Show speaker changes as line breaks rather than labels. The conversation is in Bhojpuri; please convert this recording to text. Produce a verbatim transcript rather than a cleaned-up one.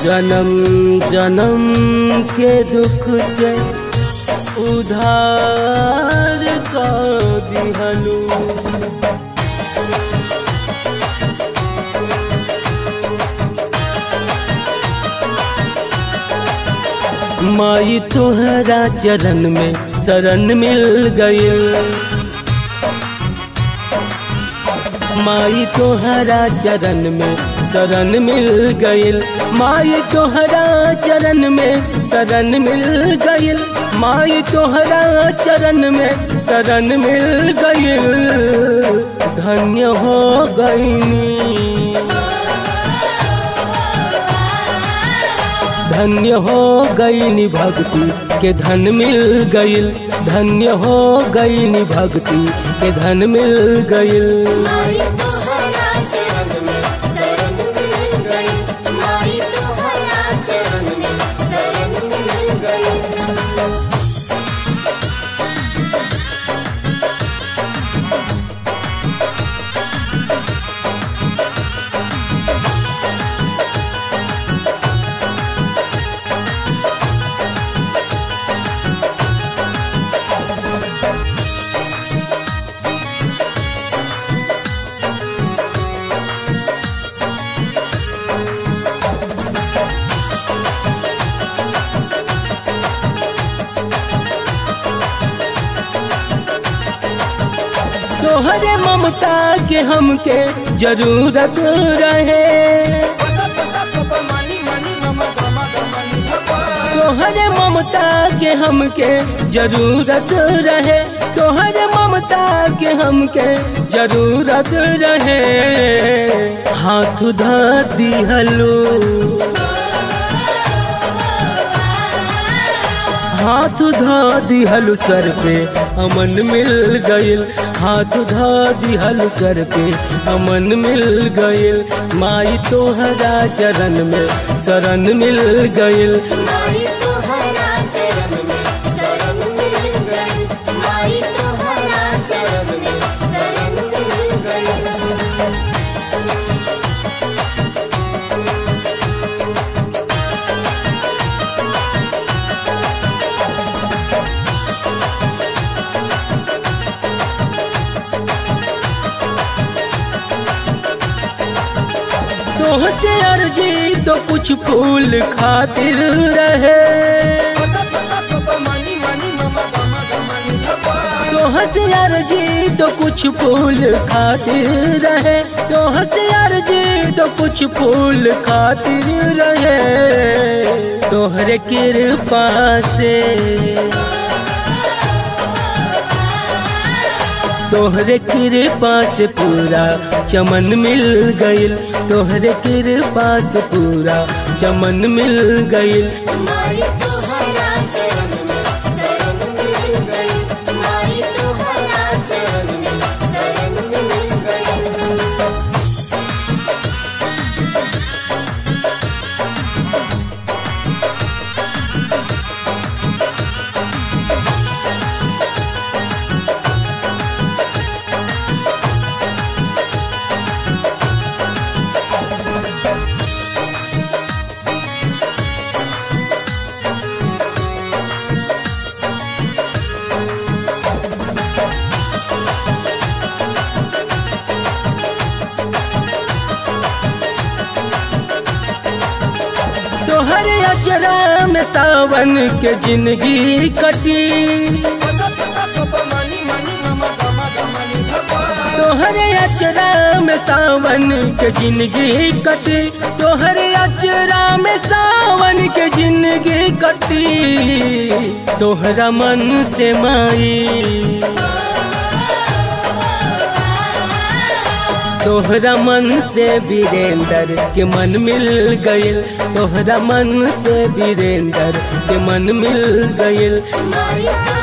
जन्म जन्म के दुख से उधार का दिहलू। माई तोहरा चरण में शरण मिल गइल, माई तोहरा चरण में शरण मिल गइल, माई तोहरा चरण में शरण मिल गइल, माई तोहरा चरण में शरण मिल गइल। धन्य हो गइनी, धन्य हो गइनी भक्ति के धन मिल गइल, धन्य हो गइनी भक्ति के धन मिल गइल।
माई तोहरा चरण में शरण मिल गइल, माई तोहरा चरण में शरण मिल गइल।
तोहरे ममता के हमके जरूरत रहे, तोहरे ममता के हमके जरूरत रहे, तोहरे ममता के हमके जरूरत रहे। हाथ धा दिहलो, हाथ धा दिहल सर पे अमन मिल गइल, हाथ धा दिहल सर पे अमन मिल गइल। माई तोहरा चरण में शरण मिल गइल,
माई तोहरा चरण में शरण मिल गइल, माई तोहरा चरण में शरण मिल गइल।
तोहसे अर्जी तो कुछ फूल खातिर रहे, तोहसे अर्जी तो कुछ फूल खातिर रहे, तोहसे अर्जी तो कुछ फूल खातिर रहे। तोहरे कृपा से, तोहरे कृपा से पूरा चमन मिल गइल, तोहरे कृपा से पूरा चमन मिल गइल।
माई तोहरा चरण में शरण मिल गइल, माई तोहरा चरण में शरण मिल गइल।
तोहरे अचरा में सावन के जिंदगी कटी, तोहरे अचरा में सावन के जिंदगी कटी, तोहरे अचरा में सावन के जिंदगी कटी। तोहरा मन से माई, तोहरा मन से वीरेंद्र के मन मिल गइल, तोहरा मन से वीरेंद्र के मन मिल गइल।
माई